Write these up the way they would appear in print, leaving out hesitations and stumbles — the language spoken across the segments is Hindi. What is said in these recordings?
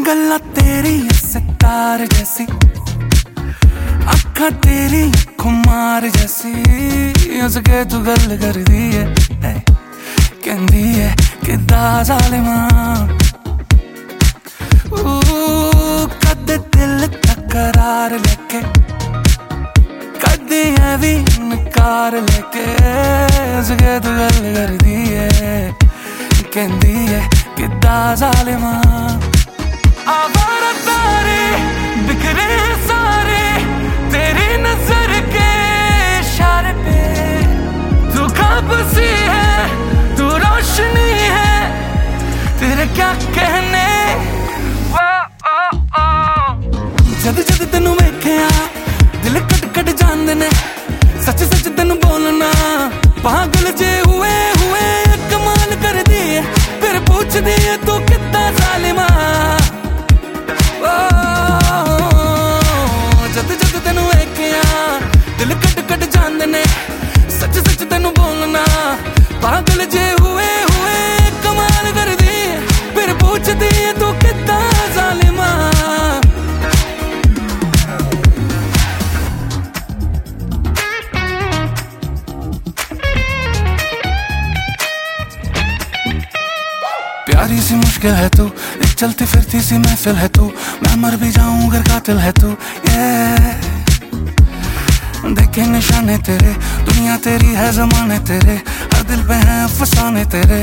गल्ला तेरी सितार जैसी, अखा तेरी खुमार जैसी, उसके तू गल कर दी है, कहंदी है किदा जालिमा। कदे दिल तकरार लेके, कदे भी इनकार लेके, उसके तू गल कर दी है, कहंदी है किदा जालिमा। आवारा तारे बिखरे सारे तेरी नजर के इशारे पे, तू ख्वाब सी है, तू रोशनी है, तेरे क्या कहने। जद जद तेनू वेख्या दिल कट कट जांदे ने, सच सच तेनू बोलना पागल जे हुए हुए कमाल कर दी है, फिर पूछ दी है तू कितना जालिमा। जद जद तेनू वेख्या दिल कट कट जांदे ने, सच सच तेनू बोलना पागल जे हुए हुए कमाल कर दी, फिर पूछदी है तू कितना जालिमा। प्यारी सी मुश्किल है तू, एक चलती फिरती सी महफिल है तू, मैं मर भी जाऊं अगर कातिल है तू। देखे निशाने तेरे, दुनिया तेरी है जमाने तेरे, हर दिल पे है अफसाने तेरे।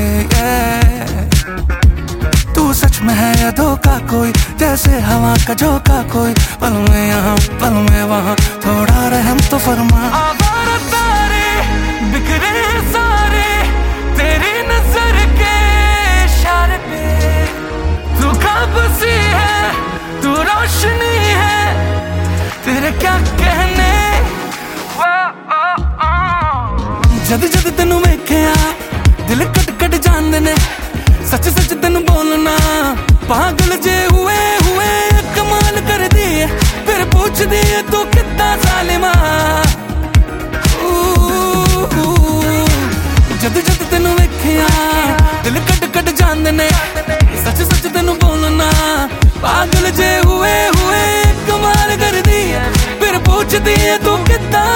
तू सच में है या धोखा कोई, जैसे हवा का झोंका कोई, पल में यहाँ पल में वहाँ, थोड़ा रहम तो फरमा। आवारा तारे बिखरे सारे तेरी नजर के इशारे पे, तू ख्वाब सी है, तू रोशनी है, तेरे क्या कहने। जद जद तेनू वेख्या दिल कट कट जांदे ने, सच सच तेनू बोलना पागल जे हुए हुए कमाल कर दी है, फिर पूछदी है तू कितना जालिमा। जद जद तेनू वेख्या दिल कट कट जांदे ने, सच सच तेनू बोलना पागल जे हुए हुए कमाल कर दी है, फिर पूछदी है तू कितना